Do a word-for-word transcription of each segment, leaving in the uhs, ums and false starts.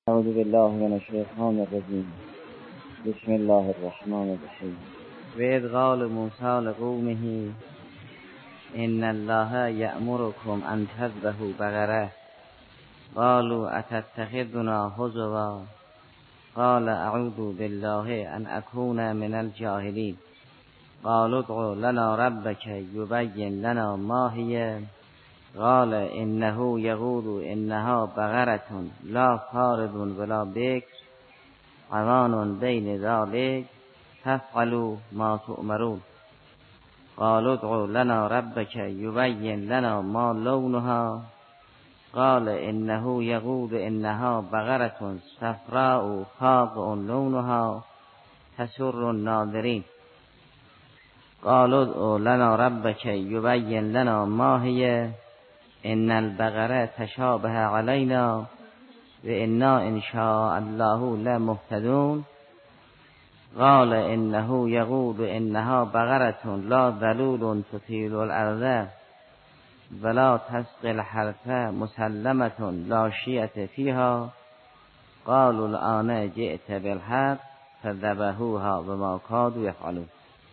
اعوذ بالله من الشیطان الرجیم. بسم الله الرحمن الرحیم. و اذ قال موسی لقومه ان الله یأمرکم ان تذبحوا بقره قالوا اتتخذنا هزوا قال اعوذ بالله ان اکون من الجاهلین قالوا ادع لنا ربک یبین لنا ما هی قال انه یقول انها بقرة لا فارض ولا بکر عوان بین ذلک فافعلوا ما تؤمرون قالوا ادع لنا ربک یبین لنا ما لونها قال انه یقول انها بقرة صفراء فاقع لونها تسر الناظرین قالوا ادع لنا ربک یبین لنا ما هی ان البقره تشابه علینا و انا ان شاء الله لمهتدون قال انه یقول انها بقره لا ذلول تثیر الارض ولا تسقی الحرث مسلمه لا شیة فیها قالوا الآن جئت بالحق فذبحوها وما کادوا یفعلون.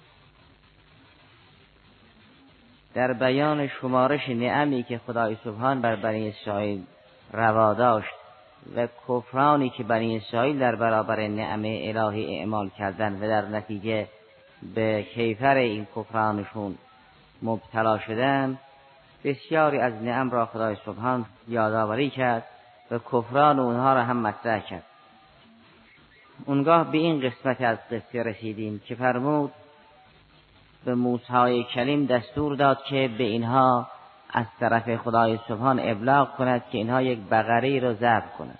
در بیان شمارش نعمی که خدای سبحان بر بنی اسرائیل روا داشت و کفرانی که بنی اسرائیل در برابر نعم الهی اعمال کردند و در نتیجه به کیفر این کفرانشون مبتلا شدند، بسیاری از نعم را خدای سبحان یادآوری کرد و کفران اونها را هم مطرح کرد. اونگاه به این قسمت از قصه رسیدیم که فرمود به موسی کلیم دستور داد که به اینها از طرف خدای سبحان ابلاغ کند که اینها یک بقره را ذبح کنند،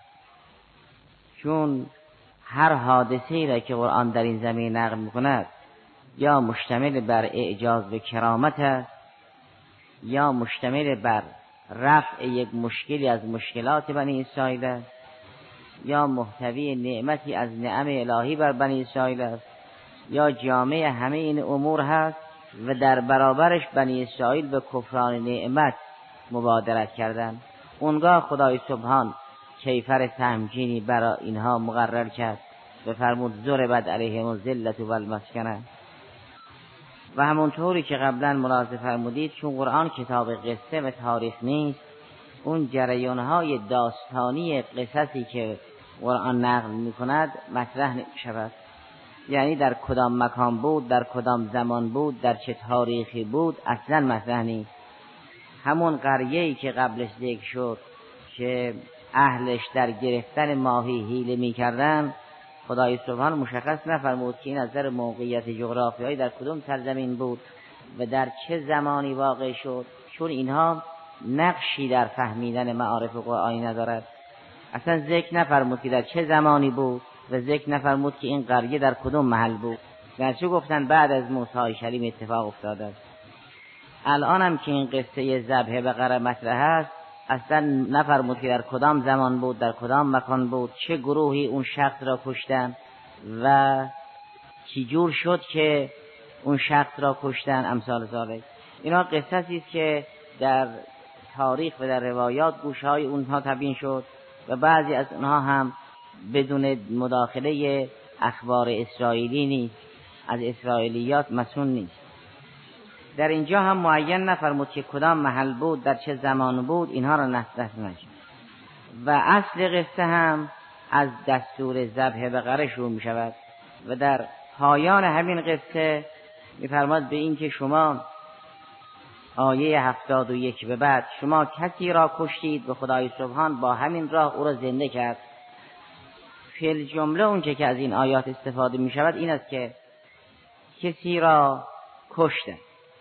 چون هر حادثه‌ای را که قرآن در این زمین نقل می‌کند یا مشتمل بر اعجاز و کرامت است یا مشتمل بر رفع یک مشکلی از مشکلات بنی اسرائیل است یا محتوی نعمتی از نعم الهی بر بنی اسرائیل است یا جامع همه این امور هست و در برابرش بنی اسرائیل به کفران نعمت مبادرت کردند. اونگاه خدای سبحان کیفر تمکینی برای اینها مقرر کرد و فرمود ضربت علیهم الذلة والمسکنه. و همونطوری که قبلا ملاحظه فرمودید، چون قرآن کتاب قصه و تاریخ نیست، اون جریانهای داستانی قصصی که قرآن نقل میکند مطرح نمیشود، یعنی در کدام مکان بود، در کدام زمان بود، در چه تاریخی بود، اصلا مطرح نیست. همون قریه‌ای که قبلش ذکر شد که اهلش در گرفتن ماهی حیله می‌کردند، خدای سبحان مشخص نفرمود که این از نظر موقعیت جغرافیایی در کدام سرزمین بود و در چه زمانی واقع شد، چون اینها نقشی در فهمیدن معارف قرآنی ندارد. اصلا ذکر نفرمود که در چه زمانی بود و ذکر نفرمود که این قریه در کدوم محل بود. گرچه گفتن بعد از موسی کلیم اتفاق افتاده است. الان هم که این قصه ذبح بقره مطرح است، اصلا نفرمود که در کدام زمان بود، در کدام مکان بود، چه گروهی اون شخص را کشتن و چی جور شد که اون شخص را کشتن، امثال ذالک. اینا قصصی است که در تاریخ و در روایات گوشهای اونها تبیین شد و بعضی از اونها هم بدون مداخله اخبار اسرائیلی نیست، از اسرائیلیات مسئول نیست. در اینجا هم معین نفرمود که کدام محل بود، در چه زمان بود، اینها را نصب نشد. و اصل قصه هم از دستور ذبح بقره شروع می شود و در پایان همین قصه می فرماد به این که شما آیه هفتاد و یک به بعد شما کسی را کشتید و خدای سبحان با همین راه او را زنده کرد. فی الجمله اونچه که از این آیات استفاده می شود این است که کسی را کشتن،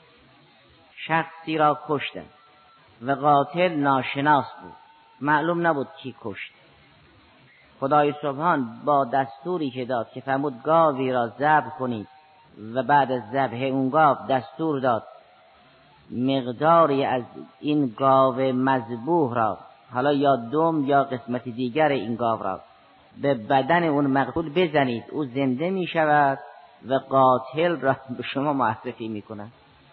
شخصی را کشتن و قاتل ناشناس بود، معلوم نبود کی کشت. خدای سبحان با دستوری که داد که فرمود گاوی را ذبح کنید و بعد از ذبح اون گاو دستور داد مقداری از این گاو مذبوح را، حالا یا دم یا قسمت دیگر این گاو را، به بدن اون مقتول بزنید، او زنده می شود و قاتل را به شما معرفی می کند.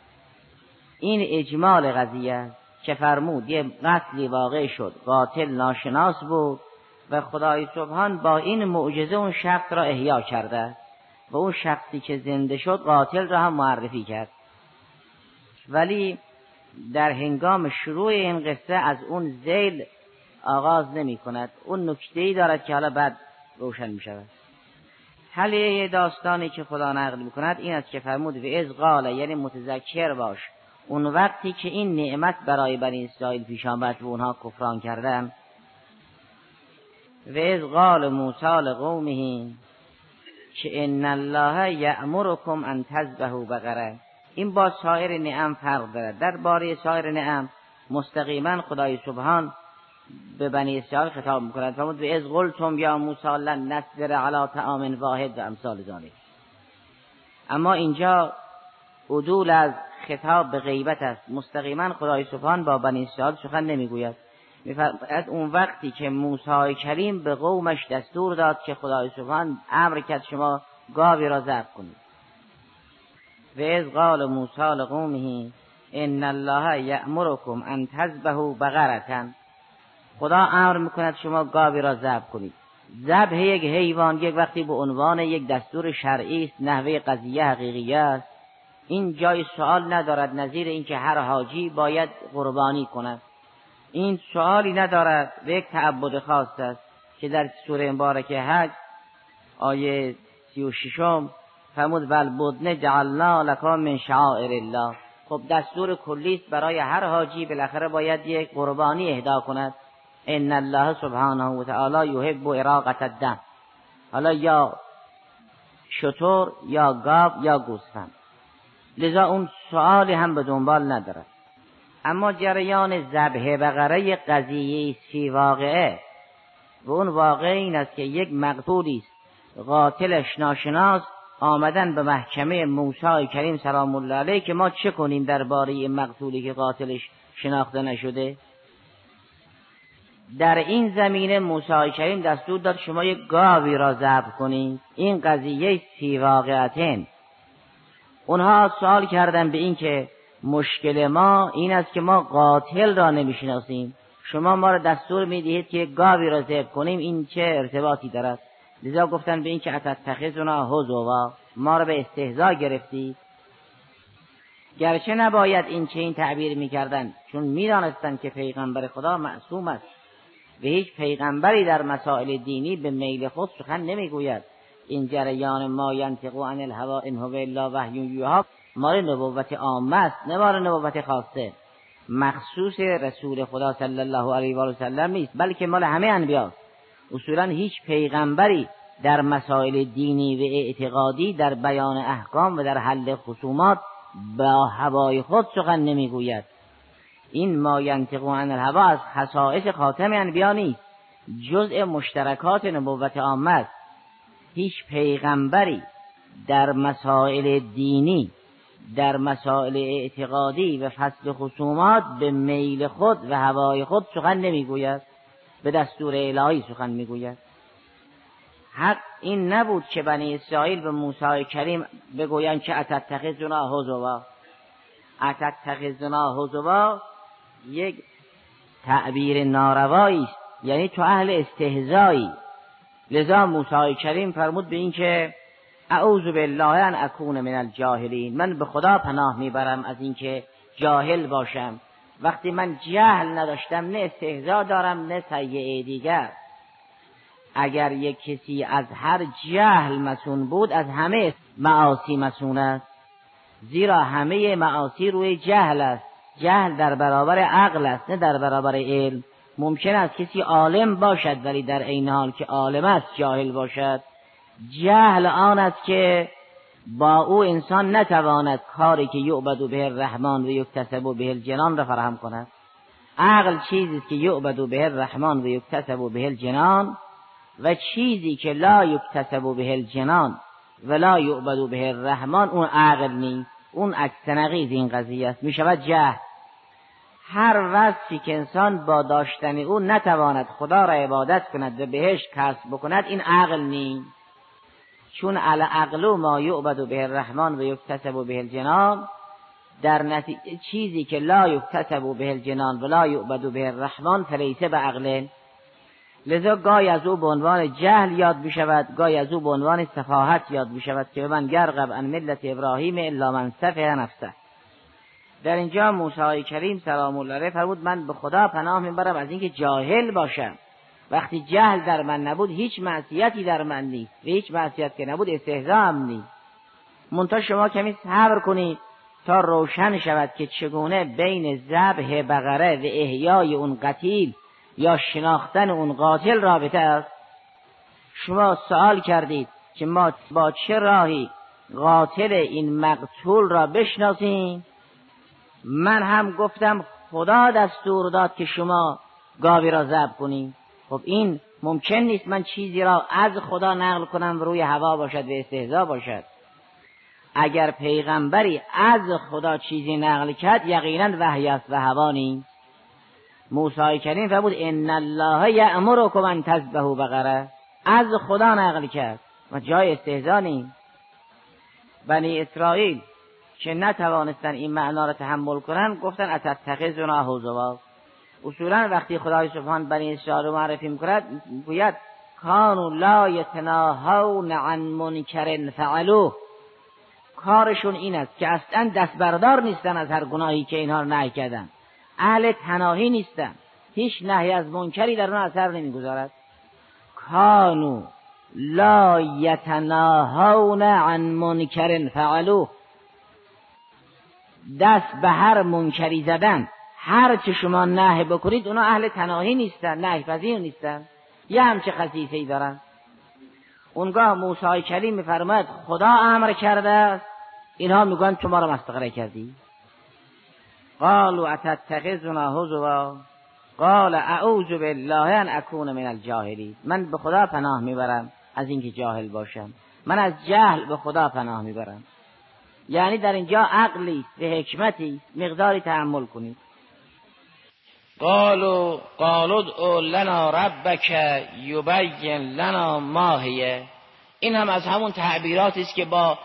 این اجمال قضیه که فرمود یه قتلی واقع شد، قاتل ناشناس بود و خدای سبحان با این معجزه اون شخص را احیا کرده و اون شخصی که زنده شد قاتل را هم معرفی کرد. ولی در هنگام شروع این قصه از اون ذیل آغاز نمی کند. اون نکته‌ای دارد که حالا بعد روشن می شود. حالیه داستانی که خدا نقل می کند این است که فرمود و از قال، یعنی متذکر باش اون وقتی که این نعمت برای بنی اسرائیل پیش آمد و اونها کفران کردن. و از قال موسی لقومه که ان الله یأمرکم ان تذبحوا بقره. این با سایر نعم فرق دارد. در باره سایر نعم مستقیما خدای سبحان به بنی اسرائیل خطاب میکند. فرمود و از قلتم یا موسی لن نصبر علی طعام واحد و امثال ذلک. اما اینجا عدول از خطاب به غیبت است. مستقیما خدای سبحان با بنی اسرائیل سخن نمیگوید. میفرماید اون وقتی که موسی کریم به قومش دستور داد که خدای سبحان امر کرد شما گاوی را ذبح کنید. و از قال موسی لقومه ان الله یأمرکم ان تذبحوا بقرة. خدا امر میکند شما گاوی را ذبح کنید. ذبح یک حیوان یک وقتی به عنوان یک دستور شرعی است، نحوه قضیه حقیقی است، این جای سوال ندارد نظیر اینکه هر حاجی باید قربانی کند. این سوالی ندارد و یک تعبد خاص است که در سوره مبارکه حج آیه سی و ششم فرمود بل بدن جعلنا لکم من شعائر الله. خب دستور کلی است برای هر حاجی، بالاخره باید یک قربانی اهدا کند. ان الله سبحانه و تعالی یحب اراقة الدم. حالا یا شتر یا گاو یا گوسفند، لذا اون سوالی هم به دنبال ندارد. اما جریان ذبح بقره قضیه فی واقعه و اون واقعه این است که یک مقتولی است قاتلش ناشناس آمدن به محکمه موسی کریم سلام الله علیه که ما چه کنیم درباره این مقتولی که قاتلش شناخته نشده. در این زمینه موسی کریم دستور داد شما یک گاوی را ذبح کنید. این قضیه فی واقعتین. اونها سوال کردن به این که مشکل ما این است که ما قاتل را نمیشناسیم، شما ما را دستور میدهید که گاوی را ذبح کنیم، این چه ارتباطی دارد؟ لذا گفتن به این که اتتخذنا هزوا، ما را به استهزا گرفتید. گرچه نباید این چه این تعبیر میکردن، چون میدانستند که پیغمبر خدا معصوم است و هیچ پیغمبری در مسائل دینی به میل خود سخن نمیگوید. این جریان ما ینطق عن الهوی ان هو الا وحی یوحی مال نبوت عامه است، نه مال نبوت خاصه مخصوص رسول خدا صلی الله علیه و سلم نیست، بلکه مال همه انبیا. اصولا هیچ پیغمبری در مسائل دینی و اعتقادی در بیان احکام و در حل خصومات با هوای خود سخن نمیگوید. این ما ینطق عن الهوی از خصائص خاتم انبیا نیست، جزء مشترکات نبوت عامه است. هیچ پیغمبری در مسائل دینی، در مسائل اعتقادی و فصل خصومات به میل خود و هوای خود سخن نمیگوید، به دستور الهی سخن میگوید. حق این نبود که بنی اسرائیل به موسی کریم بگویند که اتتخذنا هزوا. اتتخذنا هزوا یک تعبیر ناروایی است، یعنی تو اهل استهزایی. لذا موسی کریم فرمود به این که اعوذ بالله ان اکون من الجاهلین، من به خدا پناه میبرم از اینکه جاهل باشم. وقتی من جهل نداشتم نه استهزا دارم نه سیئه دیگر. اگر یک کسی از هر جهل مسون بود از همه معاصی مسون است، زیرا همه معاصی روی جهل است. جهل در برابر عقل است نه در برابر علم. ممکن است کسی عالم باشد ولی در عین حال که عالم است جاهل باشد. جهل آن است که با او انسان نتواند کاری که یعبد به الرحمن و یکتسب به الجنان را فراهم کند. عقل چیزی است که یعبد به الرحمن و یکتسب به الجنان و چیزی که لا یکتسب به الجنان و لا یعبد به الرحمن اون عقل نیست، اون عکس نقیض این قضیه است، می شود جهل. هر وصفی که انسان با داشتن او نتواند خدا را عبادت کند و بهش کسب بکند این عقل نیست. چون العقل ما یعبد به الرحمن و یکتسب به الجنان، در نتیجه چیزی که لا یکتسب به الجنان و لا یعبد به الرحمن فلیس به عقل. لذا گاهی از او به عنوان جهل یاد می شود، گاهی از او به عنوان سفاهت یاد می شود که من یرغب عن ملت ابراهیم الا من سفه نفسه. در اینجا موسی کریم سلام الله علیه فرمود من به خدا پناه میبرم از اینکه جاهل باشم. وقتی جهل در من نبود هیچ معصیتی در من نیست و هیچ معصیت که نبود استهزاء هم نیست. منتها شما کمی صبر کنید تا روشن شود که چگونه بین ذبح بقره و احیای اون قتیل یا شناختن اون قاتل رابطه است. شما سوال کردید که ما با چه راهی قاتل این مقتول را بشناسیم. من هم گفتم خدا دستور داد که شما گاوی را ذبح کنید. خب این ممکن نیست من چیزی را از خدا نقل کنم و روی هوا باشد و استهزاء باشد. اگر پیغمبری از خدا چیزی نقل کرد یقینا وحی است و هوا نیست. موسی کریم فرمود ان الله یأمرکم ان تذبحوا بقره، از خدا نقل کرد و جای استهزاء نیست. بنی اسرائیل که نتوانستن این معنا را تحمل کنن گفتن اتتخذنا هزوا. اصولا وقتی خدای سبحان بنی اسرائیل معرفی میکند گوید کانوا لا یتناهون عن منکر فعلوه. کارشون این است که اصلا دست بردار نیستن از هر گناهی که اینها نهی کردن، اهل تناهی نیستن، هیچ نهی از منکری در اون اثر نمیگذارد. کانوا لا یتناهون عن منکر فعلوه، دست به هر منکری زدن، هر چه شما نهی بکنید اونا اهل تناهی نیستن، نهی پذیر نیستن، یه همچه خصیصه‌ای دارن. اونگاه موسی کریم میفرماید خدا امر کرده است، اینها میگن تو ما رو مسخره کردی. قالوا اتتخذنا هزوا قال اعوذ بالله ان اکون من الجاهلین. من به خدا پناه میبرم از اینکه جاهل باشم، من از جهل به خدا پناه میبرم. یعنی در اینجا عقلی و حکمتی مقداری تأمل کنید. قالوا قالوا ادع لنا ربک یبین لنا ما هی. این هم از همون تعبیراتی است که با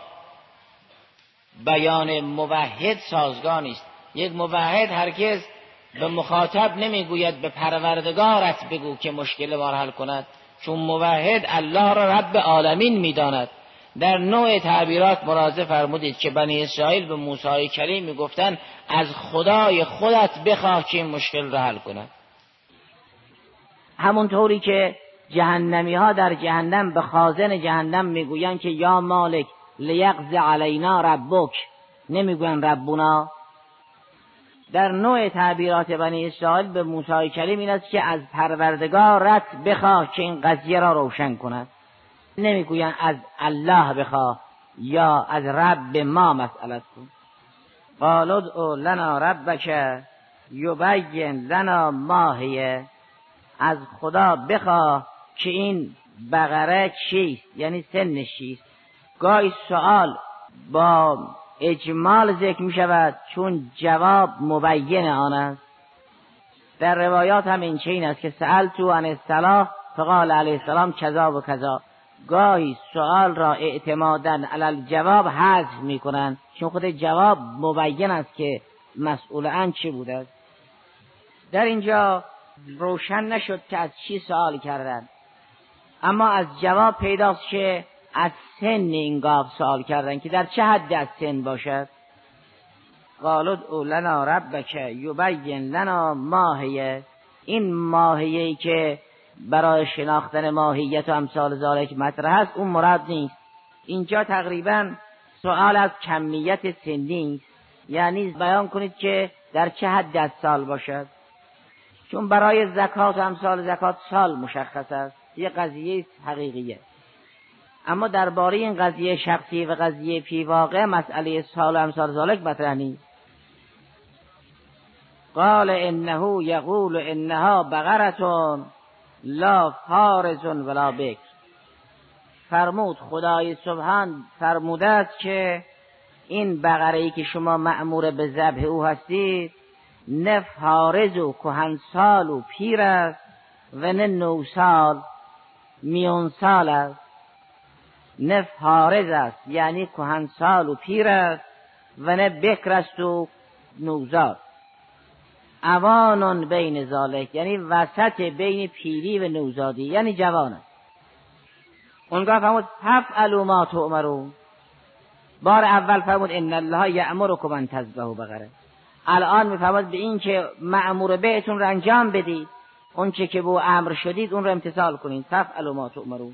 بیان موحد سازگار است. یک موحد هرگز به مخاطب نمیگوید به پروردگارت بگو که مشکل ما را حل کند، چون موحد الله را رب عالمین میداند. در نوع تعبیرات ملاحظه فرمودید که بنی اسرائیل به موسی کریم میگفتن از خدای خودت بخواه که این مشکل را حل کند. همونطوری که جهنمی ها در جهنم به خازن جهنم میگویند که یا مالک لیقضی علینا ربک، نمیگویند ربنا. در نوع تعبیرات بنی اسرائیل به موسی کریم این است که از پروردگارت بخواه که این قضیه را روشن کند. نمیگویند از الله بخواه یا از رب ما مسئلت کن. قالوا ادع لنا ربک یبین لنا ما هی. از خدا بخواه که این بقره چیست، یعنی سنش چیست. گاهی سوال با اجمال ذکر می شود چون جواب مبین آن است. در روایات هم این چنین است که سألتو عن الصلاة فقال علیه السلام کذا و کذا. گاهی سوال را اعتماداً علی الجواب حذف می کنند چون خود جواب مبین است که مسئول عن چه بوده است. در اینجا روشن نشد که از چی سوال کردند، اما از جواب پیداست که از سن این گاو سوال کردن که در چه حد از سن باشد. قالوا ادع لنا ربک یبین لنا ما هی. این ماهیه‌ای که برای شناختن ماهیت و امثال ذالک مطرح است اون مراد نیست. اینجا تقریبا سوال از کمیت سنی است، یعنی بیان کنید که در چه حد از سال باشد. چون برای زکات و امثال زکات سال مشخص است، یه قضیه حقیقیه. اما درباره این قضیه شخصی و قضیه فی واقع مسئله سال و امثال ذالک مطرح نیست. قال انه یقول انها بقرة لا فارض ولا بکر. فرمود خدای سبحان فرموده است که این بقره‌ای که شما مأمور به ذبح او هستید نه فارض و کهنسال و پیر است و نه نوسال میون سال است. نه فارض است یعنی کهنسال و پیر است و نه بکر است و نوزاد. اوانون بین ذالک، یعنی وسط بین پیری و نوزادی، یعنی جوان است. اونگاه فرمود فافعلوا ما تؤمرون. بار اول فرمود ان الله یأمرکم ان تذبحوا بقره. الان میفرماد به این که مأمور بهتون رو انجام بدید، اون چه که به امر شدید اون رو امتثال کنید. فافعلوا ما تؤمرون.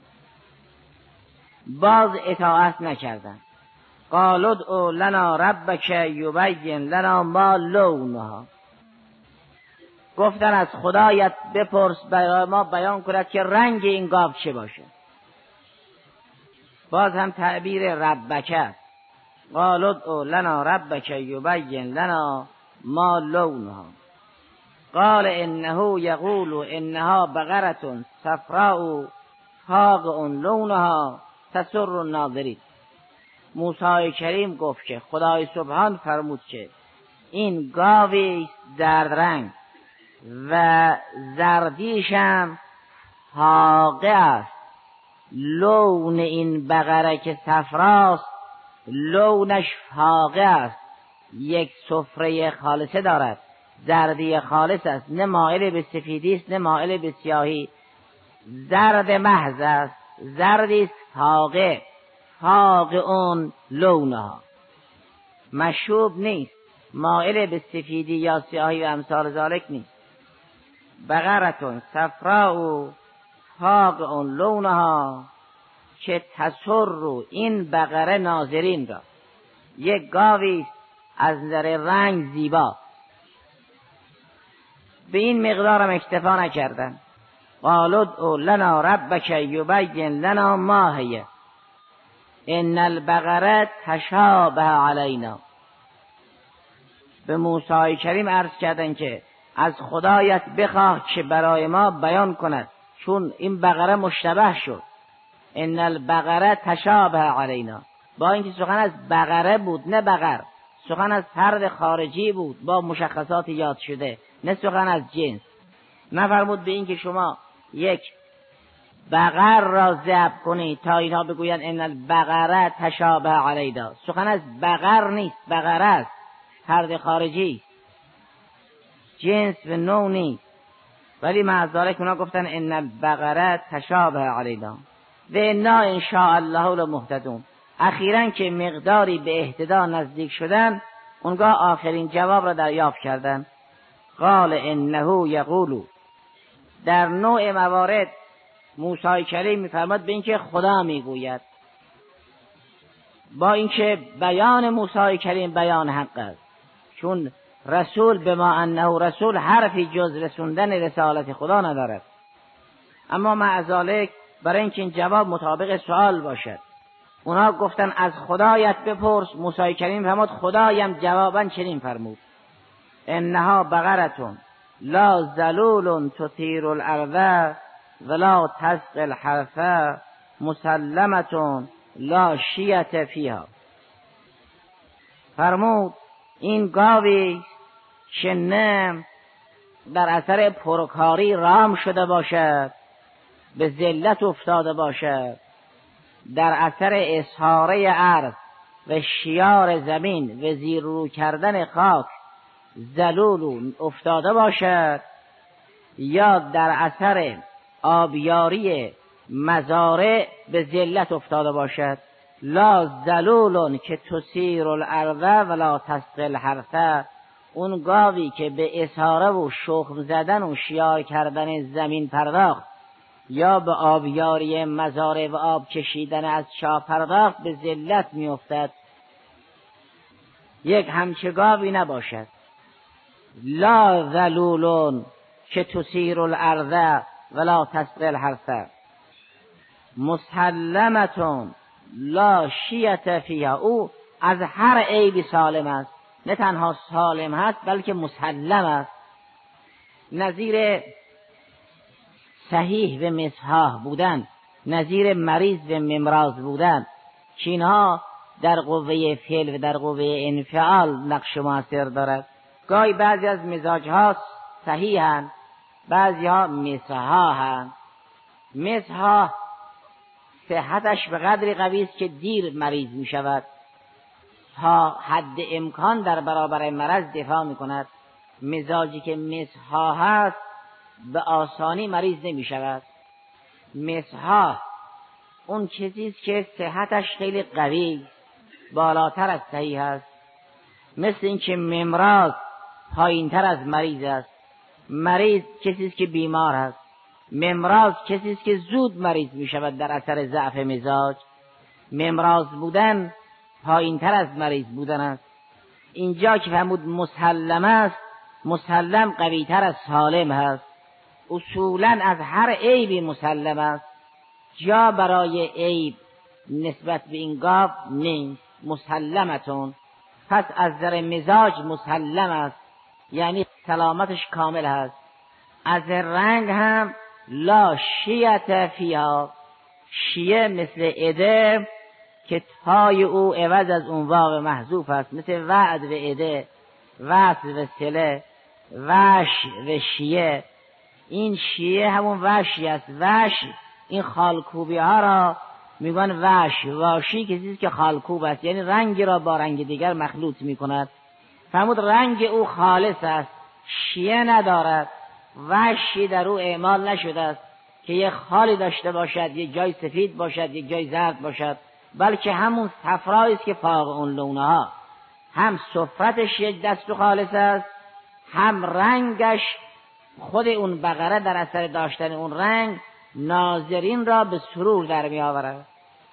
باز اطاعت نکردن. قالوا ادع لنا ربک یبین لنا ما لونها. گفتن از خدایت بپرس برای ما بیان کند که رنگ این گاو چه باشه. باز هم تعبیر ربک است. قالوا ادع لنا ربک یبین لنا ما لونها. قال انه یقول انها بقرة صفراء فاقع لونها تسر الناظرین. موسی کریم گفت که خدای سبحان فرمود که این گاوی زرد رنگ و زردیشم فاقع است. لون این بقره که صفراست لونش فاقع است، یک صفره خالصه دارد، زردی خالص است، نه مائل به سفیدی است نه مائل به سیاهی، زرد محض است، زردی است فاقع. فاقع اون لونها، مشوب نیست، مائل به سفیدی یا سیاهی و امثال ذالک نیست. بقرتون صفراء فاقع لونها که تسر این بقره ناظرین را. یک گاوی است از نظر رنگ زیبا. به این مقدار هم اکتفا نکردن. قالوا ادع لنا ربک یبین لنا ما هی ان البقره تشابه علینا. به موسی کریم عرض کردن که از خدایت بخواه که برای ما بیان کند، چون این بقره مشتبه شد. ان البقره تشابه علینا. با اینکه سخن از بقره بود نه بقر، سخن از فرد خارجی بود با مشخصات یاد شده، نه سخن از جنس. نفرمود به این که شما یک بقر را ذبح کنید تا اینها بگویند ان البقره تشابه علینا. سخن از بقر نیست، بقره است، فرد خارجی، جنس و نوع نیست. ولی معذارک اونا گفتن ان البقره تشابه علینا و انا ان شاء الله لمهتدون. اخیراً که مقداری به اهتدا نزدیک شدن، اونگاه آخرین جواب را دریافت کردن. قال انه یقول. در نوع موارد موسی کریم میفرماد به اینکه خدا میگوید، با اینکه بیان موسی کریم بیان حق است، چون رسول به ما انه رسول حرفی جز رسوندن رسالت خدا ندارد. اما مع ذلک برای اینکه این جواب مطابق سوال باشد، اونا گفتن از خدایت بپرس. موسی کریم فرمود خدایم جوابا چنین فرمود انها بقرة لا ذلول تثیر الارض ولا تسقی الحرث مسلمة لا شیة فیها. فرمود این گاوی که نه در اثر پرکاری رام شده باشد، به ذلت افتاده باشد، در اثر اسحاره ارض و شیار زمین و زیر رو کردن خاک ذلول افتاده باشد، یا در اثر آبیاری مزارع به ذلت افتاده باشد. لا ذلول که تثیر الارض ولا تسقی الحرث. اون گاوی که به اسحاره و شخم زدن و شیار کردن زمین پرداخت، یا به آبیاری مزارع و آب کشیدن از چاه پرداخت، به ذلت می افتد. یک همچه گاوی نباشد. لا ذلولون که تثیر الارض ولا تسقی الحرث مسلمتون لا شیة فیها. او از هر عیبی سالم است، نه تنها سالم هست بلکه مسلم است. نظیر صحیح و مصحاح بودن، نظیر مریض و ممراض بودن، که اینها در قوه فعل و در قوه انفعال نقش موثر دارد. گاهی بعضی از مزاجها صحیحند، بعضی ها مصحاحند. مصحاح صحتش به قدری قوی است که دیر مریض می شود، تا حد امکان در برابر مرض دفاع می کند. مزاجی که مسها هست به آسانی مریض نمی شود. مسها اون چیزیست که صحتش خیلی قوی بالاتر از صحیح است، مثل این که ممراض پایین تر از مریض است. مریض کسیست که بیمار است، ممراض کسیست که زود مریض می شود در اثر ضعف مزاج. ممراض بودن پایین تر از مریض بودن است. اینجا که فرمود مسلم است، مسلم قوی تر از سالم هست. اصولا از هر عیبی مسلم است، جا برای عیب نسبت به این گاو نیست. مسلمتون، پس از نظر مزاج مسلم است، یعنی سلامتش کامل هست. از رنگ هم لا شیعت فیها، شیعه مثل عده که تای او عوض از اون واو محذوف است، مثل وعد و عده، وصل و صله، وش و شیعه. این شیعه همون وشی است. وش این خالکوبی ها را میگن وش. واشی کسی که خالکوب است، یعنی رنگی را با رنگ دیگر مخلوط میکند. فرمود رنگ او خالص است، شیعه ندارد، وشی در او اعمال نشده است که یک خالی داشته باشد، یک جای سفید باشد، یک جای زرد باشد، بلکه همون صفرایی است که فاق اون لونها. هم صفرتش یک دست خالص است، هم رنگش، خود اون بقره در اثر داشتن اون رنگ ناظرین را به سرور در می آورد.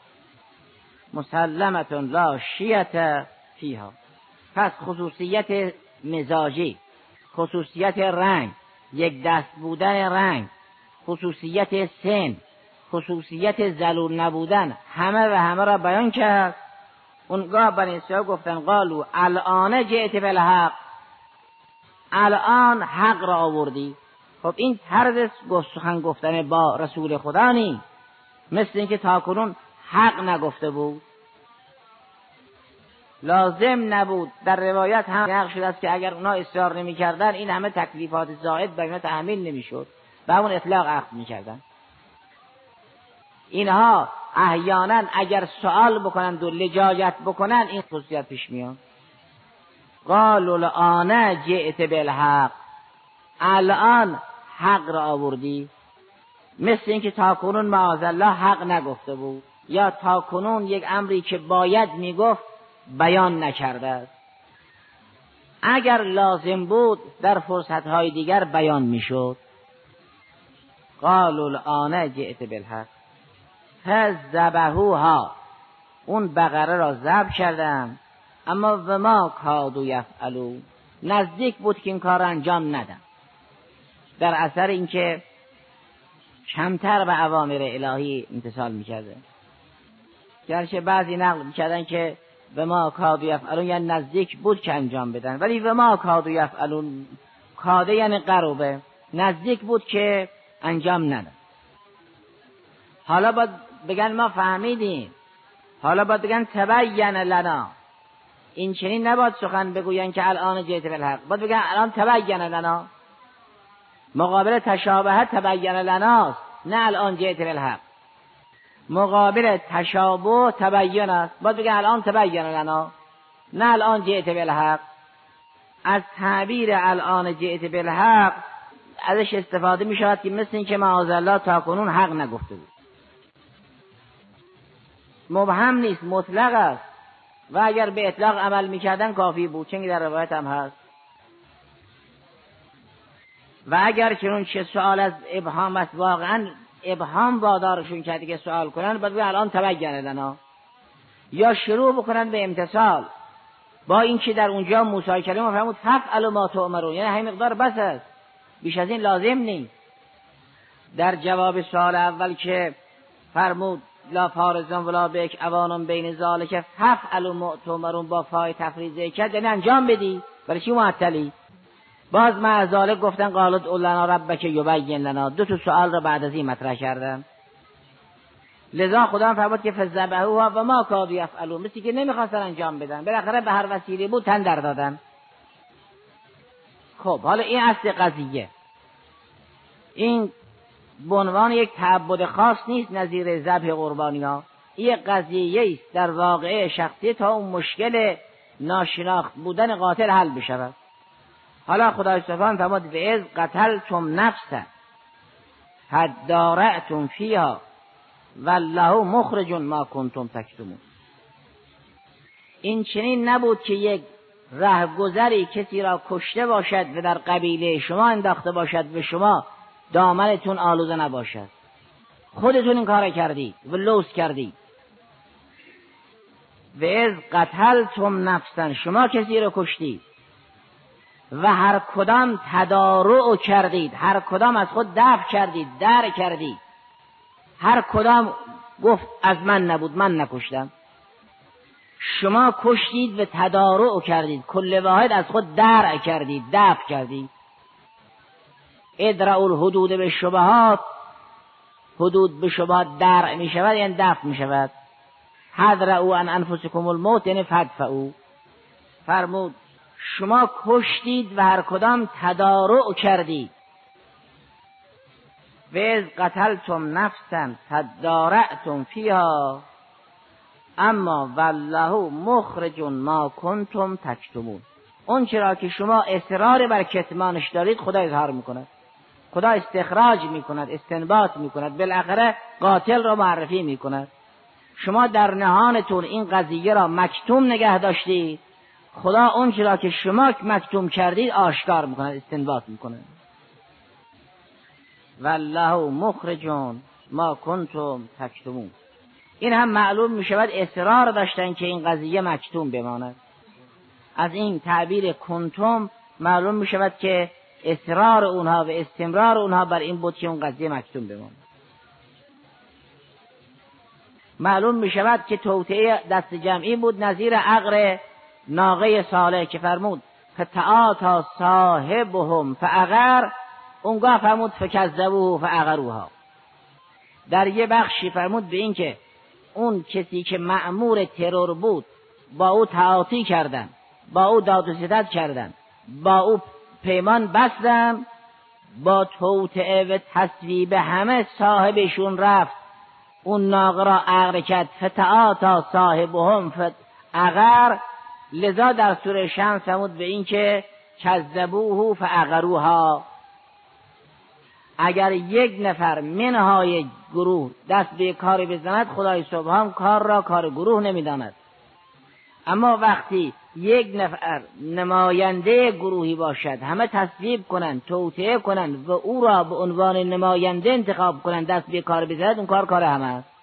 مسلمتون لا شیعت فیها. پس خصوصیت مزاجی، خصوصیت رنگ، یک دست بودن رنگ، خصوصیت سن، خصوصیت ذلول نبودن، همه و همه را بیان کرد. اونگاه بنی اسرائیل گفتن قالو الان جئت بالحق، الان حق را آوردی. خب این طرز سخن گفتن با رسول خدا نی، مثل اینکه تاکنون حق نگفته بود. لازم نبود. در روایت هم نقل شده است که اگر اونا اصرار نمی کردن این همه تکلیفات زائد بر اینا تحمیل نمی شد، به اون اطلاق اخذ می کردن. اینها احیانا اگر سوال بکنند و لجاجت بکنند این خصوصیت پیش میاد. قالوا الان جئت بالحق، الان حق را آوردی. مثل اینکه تاکنون معاذالله حق نگفته بود، یا تاکنون یک امری که باید میگفت بیان نکرده است. اگر لازم بود در فرصتهای دیگر بیان میشد. قالوا الان جئت بالحق فذبحوها، اون بقره را ذبح کردم، اما و ما کادوا یفعلون، نزدیک بود که این کار انجام ندم، در اثر اینکه کمتر به اوامر الهی امتثال میکرده. گرچه بعضی نقل میکردن که و ما کادوا یفعلون یعنی نزدیک بود که انجام بدن، ولی و ما کادوا یفعلون، کاده یعنی قربه، نزدیک بود که انجام ندن. حالا باید بگن ما فهمیدیم، حالا باید بگن تبین لنا. این چنین نباید سخن بگوین که الان جئت بالحق، باید بگن الان تبین لنا. مقابل تشابه تبین لناست، نه الان جئت بالحق. مقابل تشابه تبین است، باید بگن الان تبین لنا، نه الان جئت بالحق. از تعبیر الان جئت بالحق ازش استفاده می شود که مثل این که معاذالله تا کنون حق نگفته بود. مبهم نیست، مطلق است و اگر به اطلاق عمل میکردن کافی بود، چون در روایت هم هست. و اگر چنون چه سوال از ابهام است، واقعا ابهام وادارشون کرده که سوال کنن، باید الان تبین لنا، یا شروع بکنن به امتثال. با اینکه در اونجا موسی کلیم فرمود فعلوا ما تؤمرون، یعنی همین مقدار بس است، بیش از این لازم نیست. در جواب سوال اول که فرمود لا فارزان ولا بک اوانم بین ذالک فعلوا ما تؤمرون با فای تفریض کرد، یعنی انجام بدی، برای چی معطلی؟ باز مع ذالک گفتن قالت لنا ربک یبین لنا، دو تا سوال را بعد از این مطرح کردن. لذا خدا فرمود که فذبحوها و ما کادوا یفعلون، مثل که نمیخواستن انجام بدن، بالاخره به هر وسیله بود تن در دادن. خب حالا این اصل قضیه، این به عنوان یک تعبد خاص نیست نظیر ذبح قربانی‌ها، این قضیه است در واقع شخصی تا اون مشکل ناشناخت بودن قاتل حل بشود. حالا خدای سبحان فرمود و اذ قتلتم نفسا فادارأتم فیها والله مخرج ما کنتم تکتمون. این چنین نبود که یک رهگذری کسی را کشته باشد و در قبیله شما انداخته باشد و شما دامنتون آلوده نباشد. خودتون این کار کردید و لوث کردید. و اذ قتلتم نفسا، شما کسی را کشتید و هر کدام تدارع کردید، هر کدام از خود دفع کردید، در کردید، هر کدام گفت از من نبود، من نکشتم. شما کشتید و تدارع کردید، کل واحد از خود درع کردید، دفع کردید. ادرعوا الحدود به شبهات، حدود به شبهات درع می شود یعنی دفع می شود. حذروا عن انفسکم الموت یعنی فدفعوا. فرمود شما کشتید و هر کدام تدارع کردید. و اذ قتلتم نفسا فادارأتم فیها اما والله مخرج ما کنتم تکتمون. اون چرا که شما اصرار بر کتمانش دارید خدا اظهار میکند، خدا استخراج میکند، استنباط میکند، بالاخره قاتل را معرفی میکند. شما در نهانتون این قضیه را مکتوم نگه داشتید، خدا اون چرا که شما مکتوم کردید آشکار میکند، استنباط میکند. والله مخرج ما کنتم تکتمون. این هم معلوم می شود اصرار داشتن که این قضیه مکتوم بماند. از این تعبیر کنتم معلوم می شود که اصرار اونها و استمرار اونها بر این بود که اون قضیه مکتوم بماند. معلوم می شود که توطئه دست جمعی بود نظیر عقر ناقه صالح که فرمود فتعاتی صاحبهم فعقر، اونگاه فرمود فکذبوه فعقروها. در یه بخشی فرمود به این که اون کسی که مأمور ترور بود با او تعاطی کردن، با او داد و ستد کردن، با او پیمان بستن، با توطئه و تصویب همه صاحبشون رفت اون ناقه را عقر کرد. فتعاتی صاحبهم فعقر، لذا در سوره شمس فرمود به این که کذبوه فعقروها. اگر یک نفر منهای گروه دست به کاری بزند خدای سبحان کار را کار گروه نمیداند، اما وقتی یک نفر نماینده گروهی باشد همه تصویب کنند، توطئه کنند و او را به عنوان نماینده انتخاب کنند دست به کار بزند، اون کار کار همه است.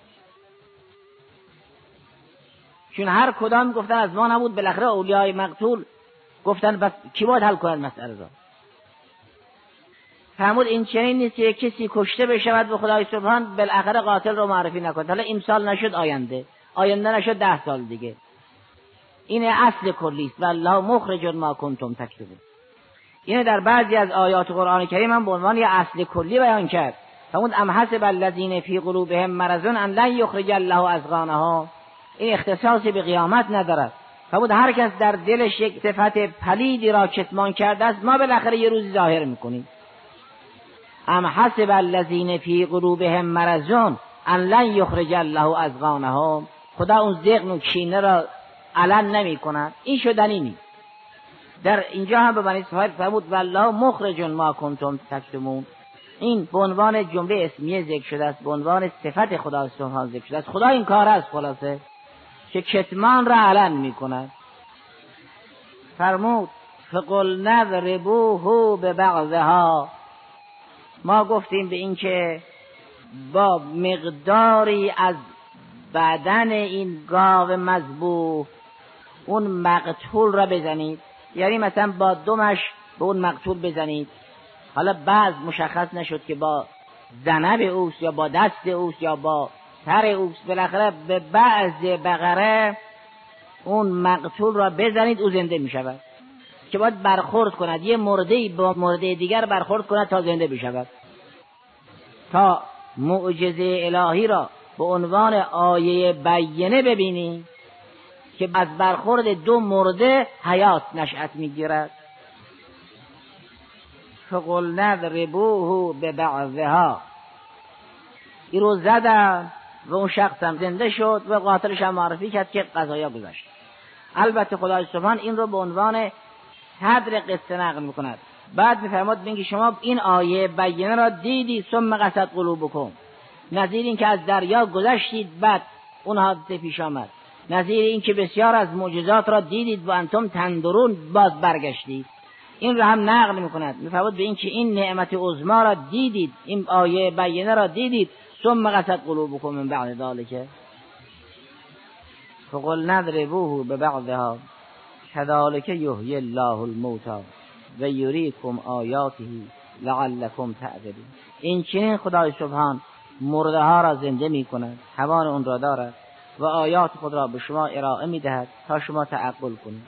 چون هر کدام گفتن از ما نبود، بالاخره اولیای مقتول گفتن بس کی باید حل کند مسئله را. فرمود این چنین نیست که کسی کشته بشود و خدای سبحان بالاخره قاتل رو معرفی نکند. حالا امسال نشد آینده، آینده نشد ده سال دیگه. این اصل کلی است. والله مخرج ما کنتم تکتمون. اینه در بعضی از آیات قرآن کریم هم به عنوان یه اصل کلی بیان کرد. فرمود ام حسب الذین فی قلوبهم مرض ان لن یخرج الله اضغانها. این اختصاصی به قیامت ندارد. فرمود هر کس در دلش یک صفت پلیدی را کتمان کرده است ما بالاخره یه روزی ظاهر میکنیم. ام حسب الذین فی قلوبهم مرض ان لن یخرج الله اضغانهم. خدا اون ذقن و کینه را علن نمی کند، این شدنی نیست. در اینجا هم به بنی اسرائیل فرمود والله مخرج ما کنتم تکتمون. این به عنوان جمله اسمیه ذکر شده است، به عنوان صفت خدا سبحانه ذکر شده است. خدا این کار است خلاصه که کتمان را علن می کند. فرمود فقل نضربوه ببعضها. ما گفتیم به این که با مقداری از بدن این گاو مذبوح اون مقتول را بزنید، یعنی مثلا با دمش به اون مقتول بزنید. حالا بعض مشخص نشد که با ذنب اوست یا با دست اوست یا با سر اوست، بالاخره به بعض بقره اون مقتول را بزنید او زنده می شود، که باید برخورد کند، یه مرده‌ای با مرده دیگر برخورد کند تا زنده بشود، تا معجزه الهی را به عنوان آیه بیینه ببینی که از برخورد دو مرده حیات نشأت میگیرد. فقل نضربوه ببعضها. این رو زدن و اون شخص هم زنده شد و قاتلش هم معرفی کرد که قضایا گذشت. البته خدای سبحان این رو به عنوان صدر قصه نقل میکند. بعد میفرماد میگه شما این آیه بینه را دیدید ثم قست قلوبکم، نظیر این که از دریا گذشتید بعد اون حادثه پیش آمد، نظیر این که بسیار از معجزات را دیدید و انتم تندرون باز برگشتید. این را هم نقل میکند، میفرماد به این که این نعمت عظمی را دیدید، این آیه بینه را دیدید ثم قست قلوبکم من بعد ذلک فقل نضربوه ببعضها كذلك یحیی الله الموتى و یریکم آیاته لعلکم تعقلون. این چنین خدای سبحان مرده ها را زنده می کند، توان اون را دارد و آیات خود را به شما ارائه می دهد تا شما تعقل کنید.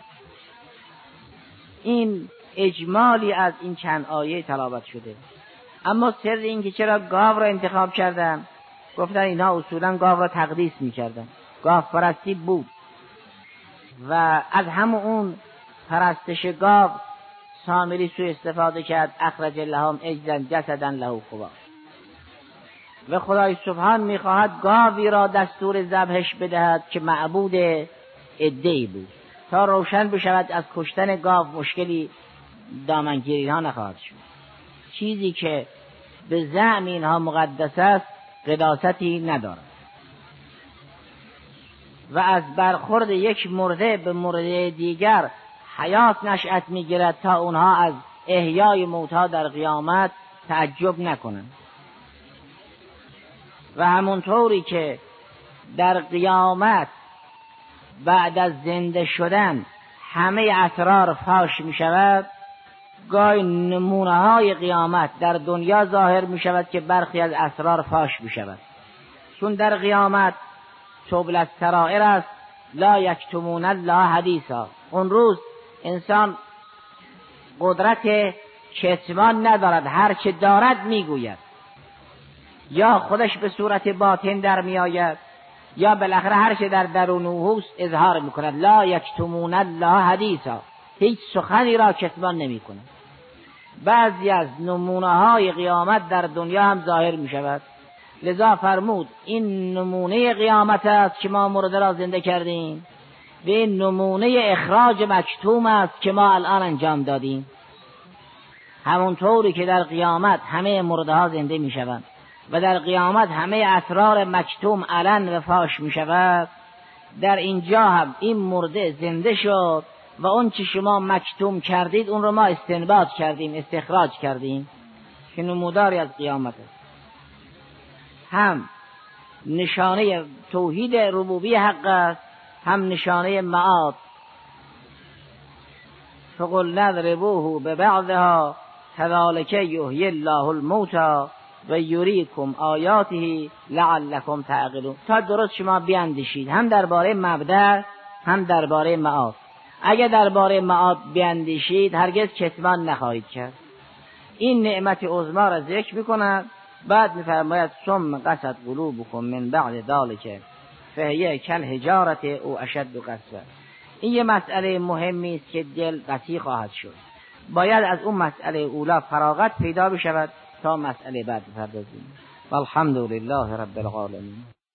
این اجمالی از این چند آیه تلاوت شده. اما سر این که چرا گاو را انتخاب کردن، گفتن اینها اصولا گاو را تقدیس می کردن، گاو پرستی بود و از همون اون پرستش گاو سامری سو استفاده کرد، اخرج لهم عجلا جسدا له خوار. و خدای سبحان میخواهد گاوی را دستور ذبحش بدهد که معبود عده‌ای بود تا روشن بشود از کشتن گاو مشکلی دامنگیری ها نخواهد شد. چیزی که به زعم اینها مقدس است قداستی ندارد و از برخورد یک مرده به مرده دیگر حیات نشأت میگیرد تا اونها از احیای موتی در قیامت تعجب نکنند. و همونطوری که در قیامت بعد از زنده شدن همه اسرار فاش می شود، گاهی نمونه های قیامت در دنیا ظاهر می شود که برخی از اسرار فاش می شود. چون در قیامت تبل السرائر است لا یکتمون الله حدیثا. اون روز انسان قدرت کتمان ندارد، هر چه دارد میگوید، یا خودش به صورت باطن در می آید یا بالاخره هر چه در درون او است اظهار می کند. لا یکتمون الله حدیثا، هیچ سخنی را کتمان نمی کند. بعضی از نمونه های قیامت در دنیا هم ظاهر می شود. لذا فرمود این نمونه قیامت است که ما مرده را زنده کردیم و این نمونه اخراج مکتوم است که ما الان انجام دادیم. همونطوری که در قیامت همه مرده ها زنده می شوند و در قیامت همه اسرار مکتوم علن و فاش می شود، در اینجا هم این مرده زنده شد و اون چی شما مکتوم کردید اون رو ما استنباط کردیم، استخراج کردیم که نموداری از قیامت است. هم نشانه توحید ربوبی حق است، هم نشانه معاد. فقل نضربوه ببعضها كذلك یحیی الله الموتى و یریکم آیاته لعلکم تعقلون، تا درست شما بیاندیشید هم درباره مبدأ هم درباره معاد. اگر درباره معاد بیاندیشید هرگز کتمان نخواهید کرد. این نعمت عظمی را ذکر می‌کند. بعد می‌فرماید ثم قست قلوبکم من بعد ذلک فهی کالحجارة او اشد قسوة. این یه مسئله مهمی است که دل قسی خواهد شد. باید از اون مسئله اولا فراغت پیدا بشود تا مسئله بعد بپردازیم. والحمد لله رب العالمین.